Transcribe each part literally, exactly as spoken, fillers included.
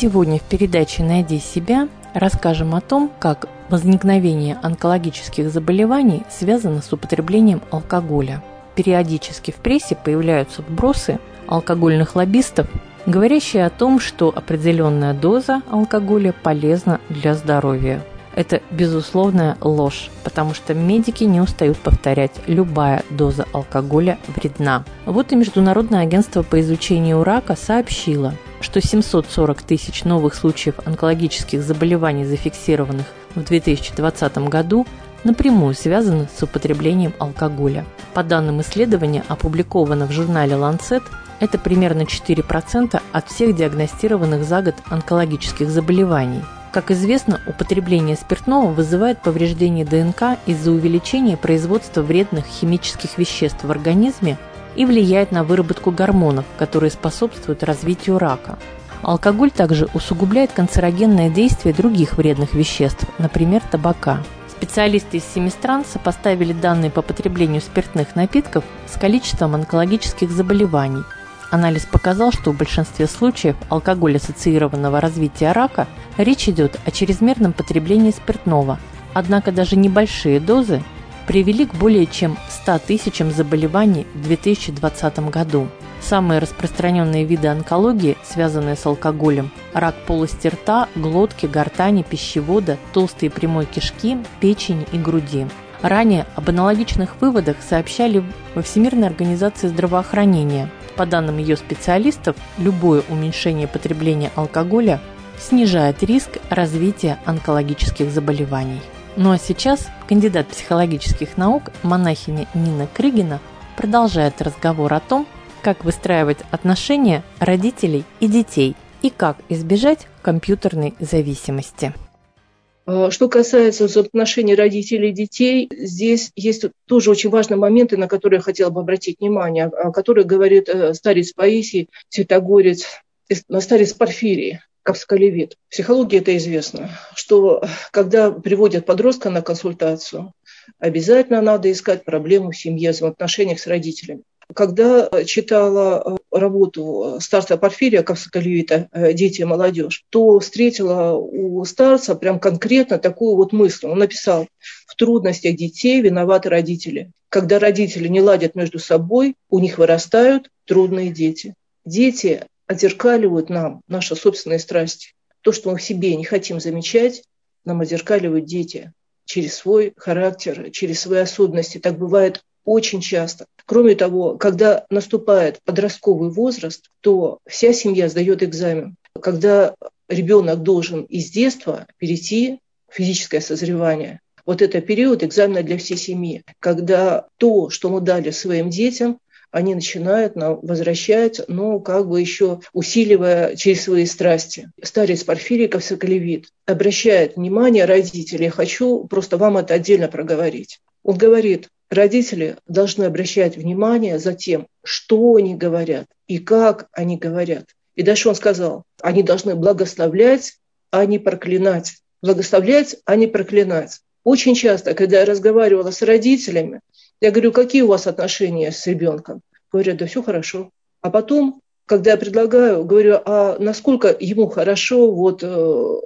Сегодня в передаче «Найди себя» расскажем о том, как возникновение онкологических заболеваний связано с употреблением алкоголя. Периодически в прессе появляются вбросы алкогольных лоббистов, говорящие о том, что определенная доза алкоголя полезна для здоровья. Это безусловная ложь, потому что медики не устают повторять: любая доза алкоголя вредна. Вот и Международное агентство по изучению рака сообщило, что семьсот сорок тысяч новых случаев онкологических заболеваний, зафиксированных в две тысячи двадцатом году, напрямую связаны с употреблением алкоголя. По данным исследования, опубликованного в журнале Lancet, это примерно четыре процента от всех диагностированных за год онкологических заболеваний. Как известно, употребление спиртного вызывает повреждение ДНК из-за увеличения производства вредных химических веществ в организме и влияет на выработку гормонов, которые способствуют развитию рака. Алкоголь также усугубляет канцерогенное действие других вредных веществ, например, табака. Специалисты из семи стран сопоставили данные по потреблению спиртных напитков с количеством онкологических заболеваний. Анализ показал, что в большинстве случаев алкоголь-ассоциированного развития рака речь идет о чрезмерном потреблении спиртного, однако даже небольшие дозы привели к более чем ста тысячам заболеваний в две тысячи двадцатом году. Самые распространенные виды онкологии, связанные с алкоголем – рак полости рта, глотки, гортани, пищевода, толстой и прямой кишки, печени и груди. Ранее об аналогичных выводах сообщали во Всемирной организации здравоохранения. По данным ее специалистов, любое уменьшение потребления алкоголя снижает риск развития онкологических заболеваний. Ну а сейчас кандидат психологических наук, монахиня Нина Крыгина, продолжает разговор о том, как выстраивать отношения родителей и детей и как избежать компьютерной зависимости. Что касается отношений родителей и детей, здесь есть тоже очень важные моменты, на которые я хотела бы обратить внимание, о которых говорит старец Паисий, святогорец, старец Порфирий, Кавскалевит. В психологии это известно, что когда приводят подростка на консультацию, обязательно надо искать проблему в семье, в отношениях с родителями. Когда читала работу старца Порфирия Кавскалевита «Дети и молодежь», то встретила у старца прям конкретно такую вот мысль. Он написал: в трудностях детей виноваты родители. Когда родители не ладят между собой, у них вырастают трудные дети. Дети отзеркаливают нам наши собственные страсти. То, что мы в себе не хотим замечать, нам отзеркаливают дети через свой характер, через свои особенности. Так бывает очень часто. Кроме того, когда наступает подростковый возраст, то вся семья сдает экзамен. Когда ребенок должен из детства перейти в физическое созревание, вот это период экзамена для всей семьи. Когда то, что мы дали своим детям, они начинают нам возвращать, но как бы еще усиливая через свои страсти. Старец Порфирий Кавскалевит обращает внимание родителей. Я хочу просто вам это отдельно проговорить. Он говорит: родители должны обращать внимание за тем, что они говорят и как они говорят. И дальше он сказал: они должны благословлять, а не проклинать. Благословлять, а не проклинать. Очень часто, когда я разговаривала с родителями, я говорю: какие у вас отношения с ребенком? Говорят: да все хорошо. А потом, когда я предлагаю, говорю: а насколько ему хорошо вот, э,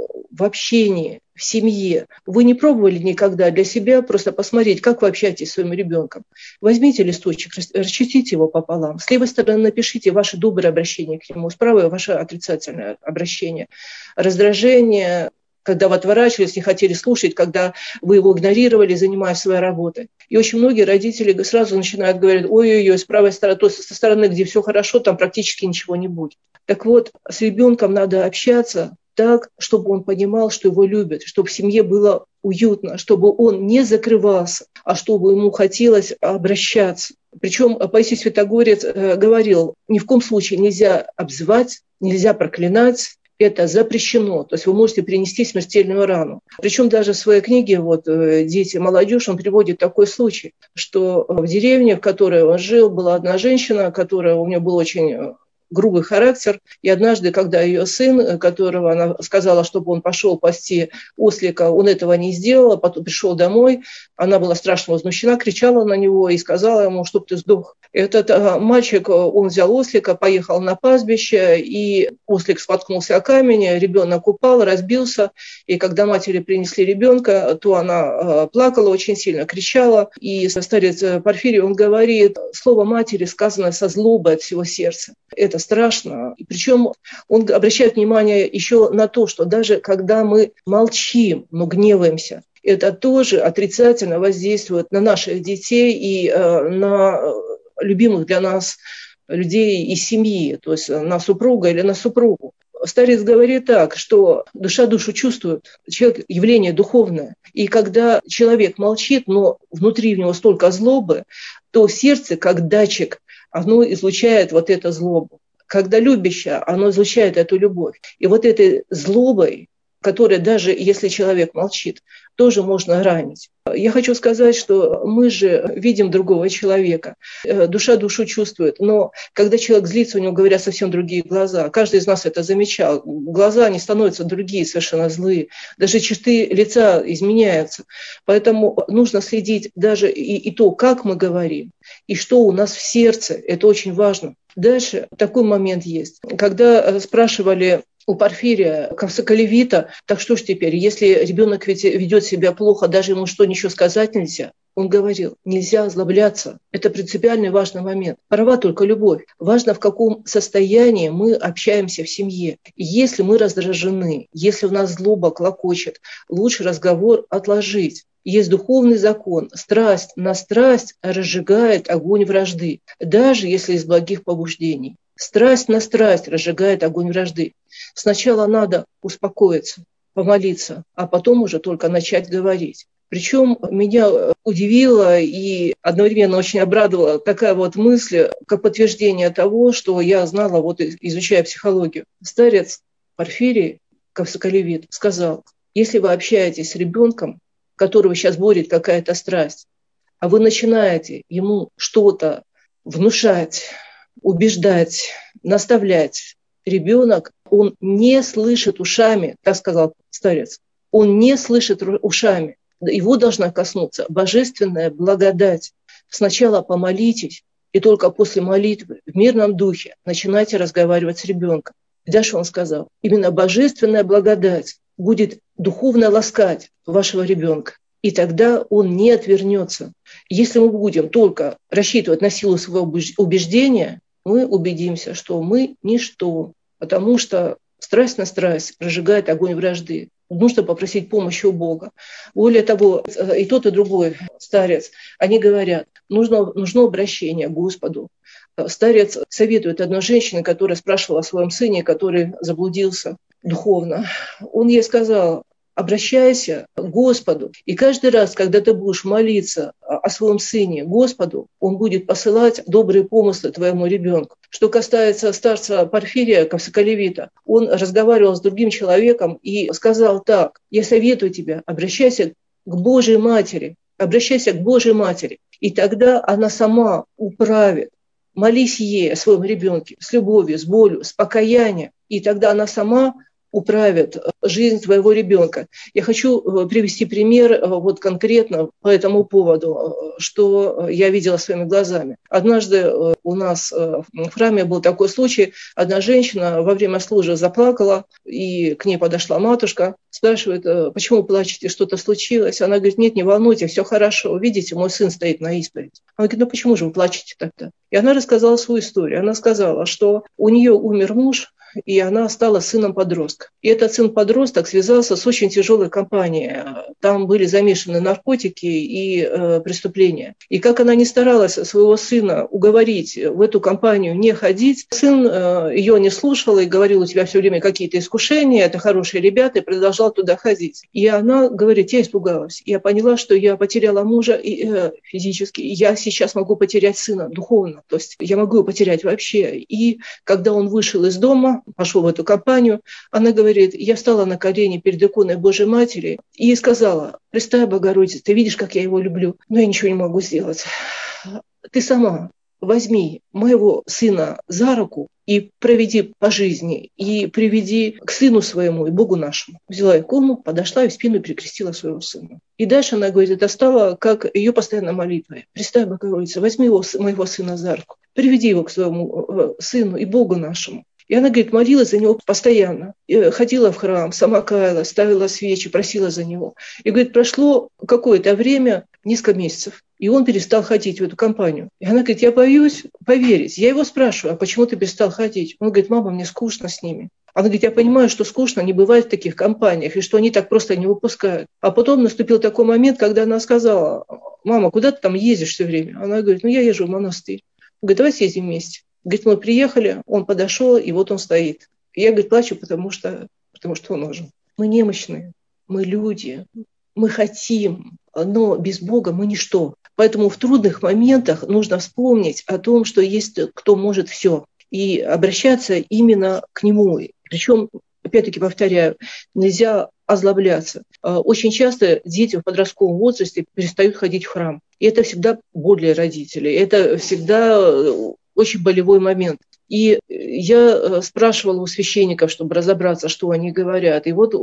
в общении, в семье? Вы не пробовали никогда для себя просто посмотреть, как вы общаетесь с своим ребенком? Возьмите листочек, расчертите его пополам. С левой стороны напишите ваше доброе обращение к нему, с правой ваше отрицательное обращение. Раздражение, когда вы отворачивались, не хотели слушать, когда вы его игнорировали, занимаясь своей работой. И очень многие родители сразу начинают говорить: ой-ой-ой, с правой стороны, то со стороны, где все хорошо, там практически ничего не будет. Так вот, с ребенком надо общаться так, чтобы он понимал, что его любят, чтобы в семье было уютно, чтобы он не закрывался, а чтобы ему хотелось обращаться. Причем Паисий Святогорец говорил: ни в коем случае нельзя обзывать, нельзя проклинать. Это запрещено, то есть вы можете принести смертельную рану. Причем даже в своей книге вот, «Дети и молодежь» он приводит такой случай, что в деревне, в которой он жил, была одна женщина, которая, у нее был очень грубый характер. И однажды, когда ее сын, которого она сказала, чтобы он пошел пасти ослика, он этого не сделал, потом пришел домой, она была страшно возмущена, кричала на него и сказала ему, чтобы ты сдох. Этот мальчик, он взял ослика, поехал на пастбище, и ослик споткнулся о камень, ребенок упал, разбился. И когда матери принесли ребенка, то она плакала очень сильно, кричала. И старец Порфирий, он говорит, слово матери сказано со злобой от всего сердца. Это страшно. И причем он обращает внимание еще на то, что даже когда мы молчим, но гневаемся, это тоже отрицательно воздействует на наших детей и э, на любимых для нас людей из семьи, то есть на супруга или на супругу. Старец говорит так, что душа душу чувствует, человек – явление духовное. И когда человек молчит, но внутри у него столько злобы, то сердце, как датчик, оно излучает вот эту злобу. Когда любящее, оно излучает эту любовь. И вот этой злобой, которая даже если человек молчит, тоже можно ранить. Я хочу сказать, что мы же видим другого человека. Душа душу чувствует. Но когда человек злится, у него говорят совсем другие глаза. Каждый из нас это замечал. Глаза, они становятся другие, совершенно злые. Даже черты лица изменяются. Поэтому нужно следить даже и, и то, как мы говорим, и что у нас в сердце. Это очень важно. Дальше такой момент есть. Когда спрашивали у Порфирия, Кавсоколевита, так что ж теперь, если ребенок ведет себя плохо, даже ему что ничего сказать нельзя, он говорил, нельзя озлобляться. Это принципиальный важный момент. Права только любовь. Важно, в каком состоянии мы общаемся в семье. Если мы раздражены, если у нас злоба клокочет, лучше разговор отложить. Есть духовный закон. Страсть на страсть разжигает огонь вражды, даже если из благих побуждений. Страсть на страсть разжигает огонь вражды. Сначала надо успокоиться, помолиться, а потом уже только начать говорить. Причем меня удивила и одновременно очень обрадовала такая вот мысль, как подтверждение того, что я знала, вот изучая психологию. Старец Порфирий Кавсоколевит сказал, если вы общаетесь с ребенком, которого сейчас борет какая-то страсть, а вы начинаете ему что-то внушать, убеждать, наставлять, ребенок, он не слышит ушами, так сказал старец, он не слышит ушами. Его должна коснуться божественная благодать. Сначала помолитесь, и только после молитвы в мирном духе начинайте разговаривать с ребенком. И дальше он сказал, именно божественная благодать будет духовно ласкать вашего ребенка. И тогда он не отвернется. Если мы будем только рассчитывать на силу своего убеждения, мы убедимся, что мы ничто, потому что страсть на страсть разжигает огонь вражды. Нужно попросить помощи у Бога. Более того, и тот, и другой старец, они говорят, нужно, нужно обращение к Господу. Старец советует одной женщине, которая спрашивала о своем сыне, который заблудился духовно. Он ей сказал, обращайся к Господу. И каждый раз, когда ты будешь молиться о своем сыне Господу, он будет посылать добрые помыслы твоему ребенку. Что касается старца Порфирия Кавсоколевита, он разговаривал с другим человеком и сказал так, я советую тебя, обращайся к Божьей Матери, обращайся к Божьей Матери. И тогда она сама управит. Молись ей о своем ребенке с любовью, с болью, с покаянием. И тогда она сама управит жизнь твоего ребенка. Я хочу привести пример вот конкретно по этому поводу, что я видела своими глазами. Однажды у нас в храме был такой случай. Одна женщина во время службы заплакала, и к ней подошла матушка, спрашивает, почему плачете, что-то случилось? Она говорит, нет, не волнуйтесь, все хорошо. Видите, мой сын стоит на исповеди. Она говорит, ну почему же вы плачете тогда? И она рассказала свою историю. Она сказала, что у нее умер муж, и она стала сыном подростка. И этот сын-подросток связался с очень тяжелой компанией. Там были замешаны наркотики и э, преступления. И как она не старалась своего сына уговорить в эту компанию не ходить, сын э, ее не слушал и говорил, у тебя все время какие-то искушения, это хорошие ребята, и продолжал туда ходить. И она говорит, я испугалась. Я поняла, что я потеряла мужа и, э, физически, и я сейчас могу потерять сына духовно. То есть я могу его потерять вообще. И когда он вышел из дома, пошел в эту компанию, она говорит, я встала на колени перед иконой Божьей Матери и сказала, Пресвятая Богородица, ты видишь, как я его люблю, но я ничего не могу сделать. Ты сама возьми моего сына за руку и проведи по жизни, и приведи к сыну своему и Богу нашему. Взяла икону, подошла и в спину перекрестила своего сына. И дальше она говорит, это стало как ее постоянной молитвой. Представь, Богородица, возьми его, моего сына за руку, приведи его к своему сыну и Богу нашему. И она, говорит, молилась за него постоянно. Ходила в храм, сама каялась, ставила свечи, просила за него. И, говорит, прошло какое-то время, несколько месяцев, и он перестал ходить в эту компанию. И она говорит, я боюсь поверить. Я его спрашиваю, а почему ты перестал ходить? Он говорит, мама, мне скучно с ними. Она говорит, я понимаю, что скучно не бывает в таких компаниях, и что они так просто не выпускают. А потом наступил такой момент, когда она сказала, мама, куда ты там ездишь все время? Она говорит, ну я езжу в монастырь. Он говорит, давай съездим вместе. Говорит, мы приехали, он подошел, и вот он стоит. И я, говорит, плачу, потому что, потому что он ожил. Мы немощные, мы люди, мы хотим, но без Бога мы ничто. Поэтому в трудных моментах нужно вспомнить о том, что есть кто может все, и обращаться именно к Нему. Причем, опять-таки повторяю, нельзя озлобляться. Очень часто дети в подростковом возрасте перестают ходить в храм. И это всегда боль для родителей. Это всегда очень болевой момент. И я спрашивала у священников, чтобы разобраться, что они говорят. И вот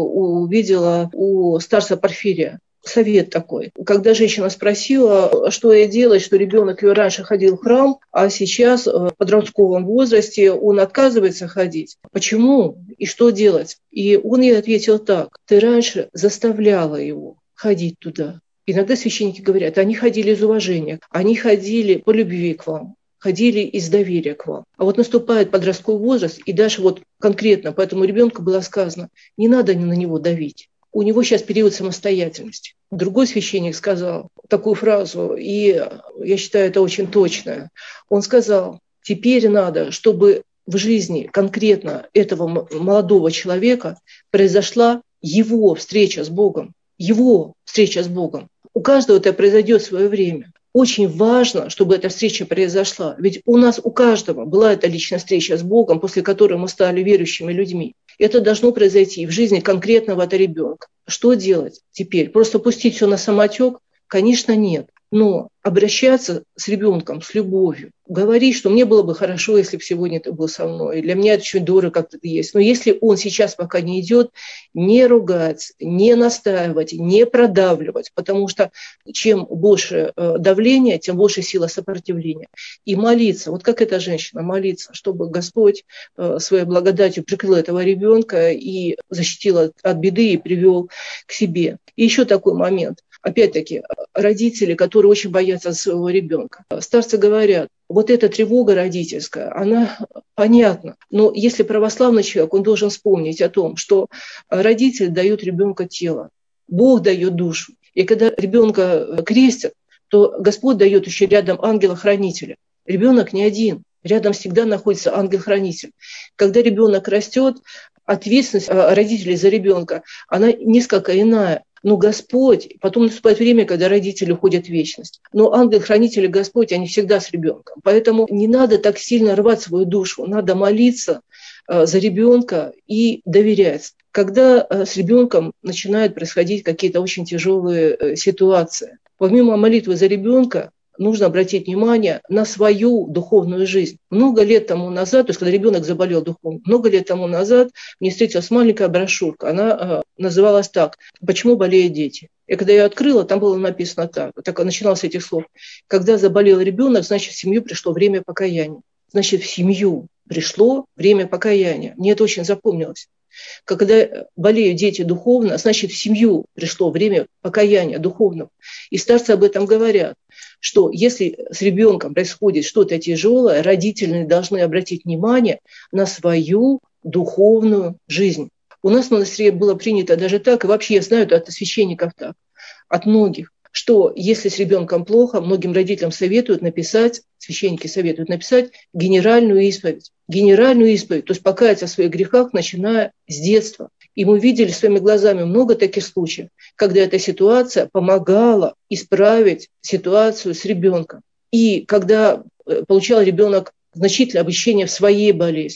увидела у старца Порфирия совет такой. Когда женщина спросила, что ей делать, что ребенок ее раньше ходил в храм, а сейчас в подростковом возрасте он отказывается ходить. Почему и что делать? И он ей ответил так. Ты раньше заставляла его ходить туда. Иногда священники говорят, они ходили из уважения, они ходили по любви к вам, ходили из доверия к вам. А вот наступает подростковый возраст, и даже вот конкретно по этому ребенку было сказано, не надо на него давить. У него сейчас период самостоятельности. Другой священник сказал такую фразу, и я считаю, это очень точно. Он сказал, теперь надо, чтобы в жизни конкретно этого молодого человека произошла его встреча с Богом. Его встреча с Богом. У каждого это произойдет в свое время. Очень важно, чтобы эта встреча произошла. Ведь у нас у каждого была эта личная встреча с Богом, после которой мы стали верующими людьми. Это должно произойти в жизни конкретного этого ребенка. Что делать теперь? Просто пустить все на самотек? Конечно, нет. Но обращаться с ребенком с любовью, говорить, что мне было бы хорошо, если бы сегодня ты был со мной. Для меня это очень дорого, как ты есть. Но если он сейчас пока не идет, не ругать, не настаивать, не продавливать, потому что чем больше давления, тем больше сила сопротивления. И молиться, вот как эта женщина, молиться, чтобы Господь своей благодатью прикрыл этого ребенка и защитил от беды и привел к себе. И еще такой момент. Опять-таки, родители, которые очень боятся своего ребенка. Старцы говорят, вот эта тревога родительская, она понятна. Но если православный человек, он должен вспомнить о том, что родитель дает ребенку тело, Бог дает душу. И когда ребенка крестят, то Господь дает еще рядом ангела-хранителя. Ребенок не один, рядом всегда находится ангел-хранитель. Когда ребенок растет, ответственность родителей за ребенка, она несколько иная. Но Господь, потом наступает время, когда родители уходят в вечность. Но ангел-хранитель и Господь, они всегда с ребенком. Поэтому не надо так сильно рвать свою душу. Надо молиться за ребенка и доверять. Когда с ребенком начинают происходить какие-то очень тяжелые ситуации, помимо молитвы за ребенка, нужно обратить внимание на свою духовную жизнь. Много лет тому назад, то есть когда ребенок заболел духовно, много лет тому назад мне встретилась маленькая брошюрка. Она э, называлась так «Почему болеют дети?». И когда я открыла, там было написано так, так начиналось с этих слов. Когда заболел ребенок, значит, в семью пришло время покаяния. Значит, в семью пришло время покаяния. Мне это очень запомнилось. Когда болеют дети духовно, значит, в семью пришло время покаяния духовного. И старцы об этом говорят, что если с ребенком происходит что-то тяжелое, родители должны обратить внимание на свою духовную жизнь. У нас в монастыре было принято даже так, и вообще я знаю от священников так, от многих, что если с ребенком плохо, многим родителям советуют написать, священники советуют написать генеральную исповедь. Генеральную исповедь, то есть покаяться в своих грехах, начиная с детства. И мы видели своими глазами много таких случаев, когда эта ситуация помогала исправить ситуацию с ребенком. И когда получал ребенок значительное обучение в своей болезни.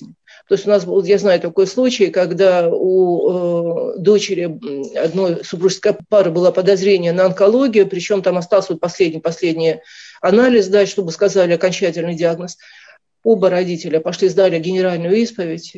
То есть у нас был, я знаю такой случай, когда у э, дочери одной супружеской пары было подозрение на онкологию, причем там остался вот последний, последний анализ дать, чтобы сказали окончательный диагноз. Оба родителя пошли, сдали генеральную исповедь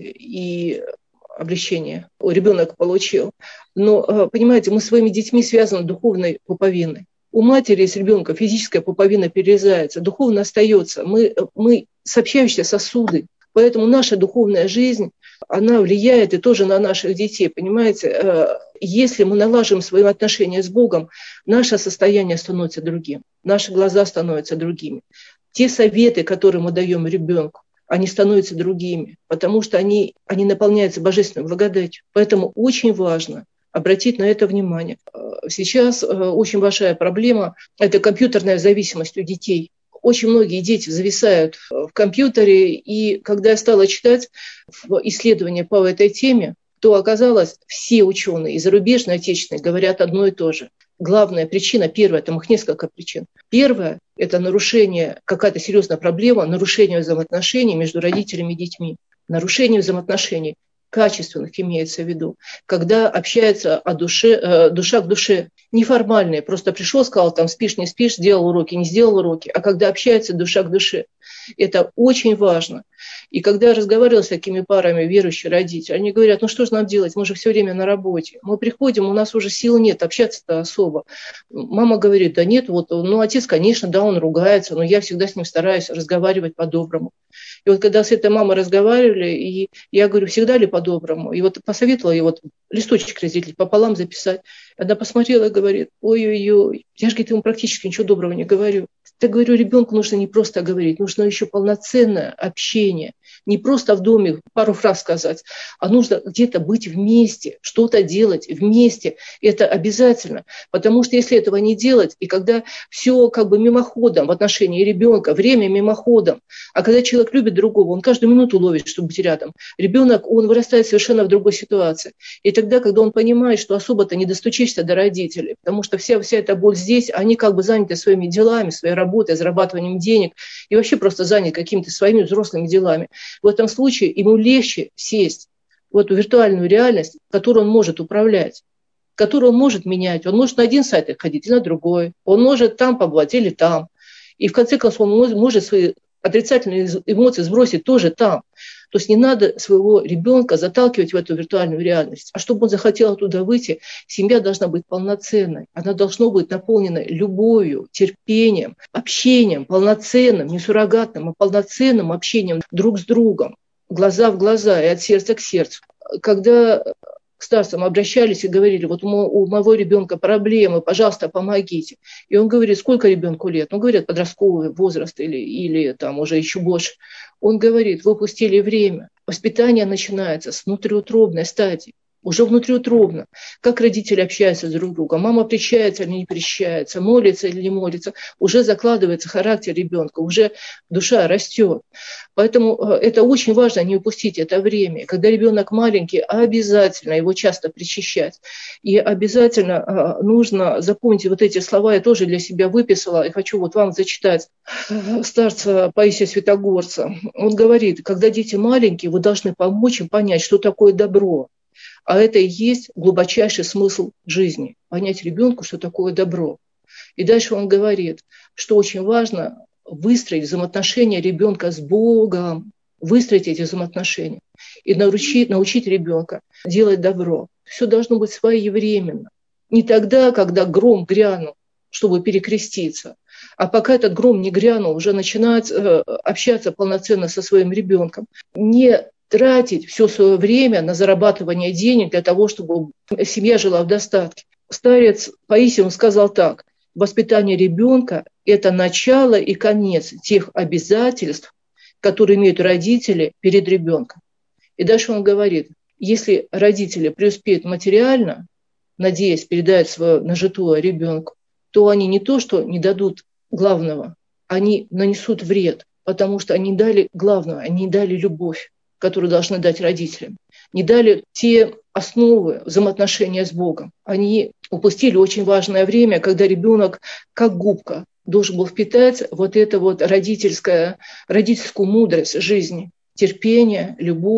и облегчение ребенок получил. Но, понимаете, мы с своими детьми связаны духовной пуповиной. У матери с ребенком физическая пуповина перерезается, духовно остается. Мы, мы сообщающиеся сосуды. Поэтому наша духовная жизнь, она влияет и тоже на наших детей, понимаете. Если мы налажим свои отношения с Богом, наше состояние становится другим, наши глаза становятся другими. Те советы, которые мы даем ребенку, они становятся другими, потому что они, они наполняются божественной благодатью. Поэтому очень важно обратить на это внимание. Сейчас очень большая проблема – это компьютерная зависимость у детей. Очень многие дети зависают в компьютере, и когда я стала читать исследования по этой теме, то оказалось, все ученые, и зарубежные, и отечественные, говорят одно и то же. Главная причина, первая, там их несколько причин. Первая – это нарушение, какая-то серьезная проблема, нарушение взаимоотношений между родителями и детьми. Нарушение взаимоотношений качественных имеется в виду, когда общается о душе, э, душа к душе, неформальные, просто пришел, сказал, там, спишь, не спишь, сделал уроки, не сделал уроки, а когда общается душа к душе. Это очень важно. И когда я разговаривала с такими парами, верующие родители, они говорят, ну что же нам делать, мы же все время на работе. Мы приходим, у нас уже сил нет, общаться-то особо. Мама говорит, да нет, вот, ну отец, конечно, да, он ругается, но я всегда с ним стараюсь разговаривать по-доброму. И вот когда с этой мамой разговаривали, и я говорю, всегда ли по-доброму? И вот посоветовала ей вот листочек разделить, пополам записать. Она посмотрела и говорит, ой-ой-ой, я же, говорит, ему практически ничего доброго не говорю. Я говорю, ребенку нужно не просто говорить, нужно еще полноценное общение. Не просто в доме пару фраз сказать, а нужно где-то быть вместе, что-то делать вместе. Это обязательно. Потому что если этого не делать, и когда все как бы мимоходом в отношении ребенка, время мимоходом, а когда человек любит другого, он каждую минуту ловит, чтобы быть рядом. Ребенок, он вырастает совершенно в другой ситуации. И тогда, когда он понимает, что особо-то не достучишься до родителей, потому что вся, вся эта боль здесь, они как бы заняты своими делами, своей работой, зарабатыванием денег, и вообще просто заняты какими-то своими взрослыми делами. В этом случае ему легче сесть в эту виртуальную реальность, которую он может управлять, которую он может менять. Он может на один сайт ходить или на другой. Он может там побывать или там. И в конце концов он может свои отрицательные эмоции сбросить тоже там. То есть не надо своего ребенка заталкивать в эту виртуальную реальность. А чтобы он захотел оттуда выйти, семья должна быть полноценной. Она должна быть наполнена любовью, терпением, общением, полноценным, не суррогатным, а полноценным общением друг с другом, глаза в глаза и от сердца к сердцу. Когда к старцам обращались и говорили, вот у моего ребенка проблемы, пожалуйста, помогите. И он говорит, сколько ребенку лет? Ну, говорят, подростковый возраст или, или там уже еще больше. Он говорит, вы упустили время. Воспитание начинается с внутриутробной стадии. Уже внутриутробно. Как родители общаются с друг другом, мама причащается или не причащается, молится или не молится, уже закладывается характер ребенка, уже душа растет. Поэтому это очень важно, не упустить это время. Когда ребенок маленький, обязательно его часто причащать. И обязательно нужно запомнить вот эти слова, я тоже для себя выписала, и хочу вот вам зачитать старца Паисия Святогорца. Он говорит, когда дети маленькие, вы должны помочь им понять, что такое добро. А это и есть глубочайший смысл жизни. Понять ребенку, что такое добро. И дальше он говорит, что очень важно выстроить взаимоотношения ребенка с Богом, выстроить эти взаимоотношения и научить, научить ребенка делать добро. Все должно быть своевременно. Не тогда, когда гром грянул, чтобы перекреститься, а пока этот гром не грянул, уже начинать э, общаться полноценно со своим ребенком. Не тратить все свое время на зарабатывание денег для того, чтобы семья жила в достатке. Старец Паисий сказал так: воспитание ребенка – это начало и конец тех обязательств, которые имеют родители перед ребенком. И дальше он говорит, если родители преуспеют материально, надеясь передать свое нажитое ребенку, то они не то, что не дадут главного, они нанесут вред, потому что они дали главного, они дали любовь, которую должны дать родителям. Не дали те основы взаимоотношения с Богом. Они упустили очень важное время, когда ребенок, как губка, должен был впитать вот эту вот родительское, родительскую мудрость жизни. Терпение, любовь,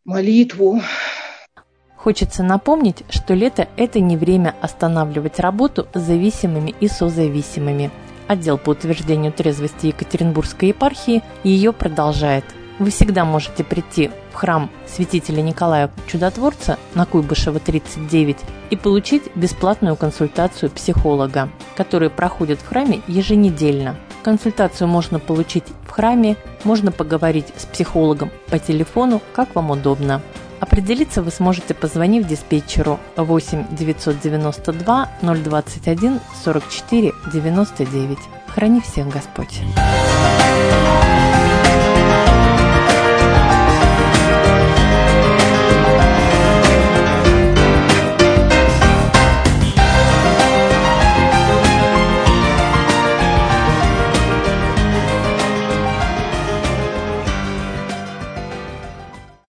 молитву. Хочется напомнить, что лето – это не время останавливать работу с зависимыми и созависимыми. Отдел по утверждению трезвости Екатеринбургской епархии ее продолжает. Вы всегда можете прийти в храм святителя Николая Чудотворца на Куйбышева тридцать девять и получить бесплатную консультацию психолога, которые проходят в храме еженедельно. Консультацию можно получить в храме, можно поговорить с психологом по телефону, как вам удобно. Определиться вы сможете, позвонив диспетчеру восемь девятьсот девяносто два ноль двадцать один сорок четыре девяносто девять. Храни всех Господь!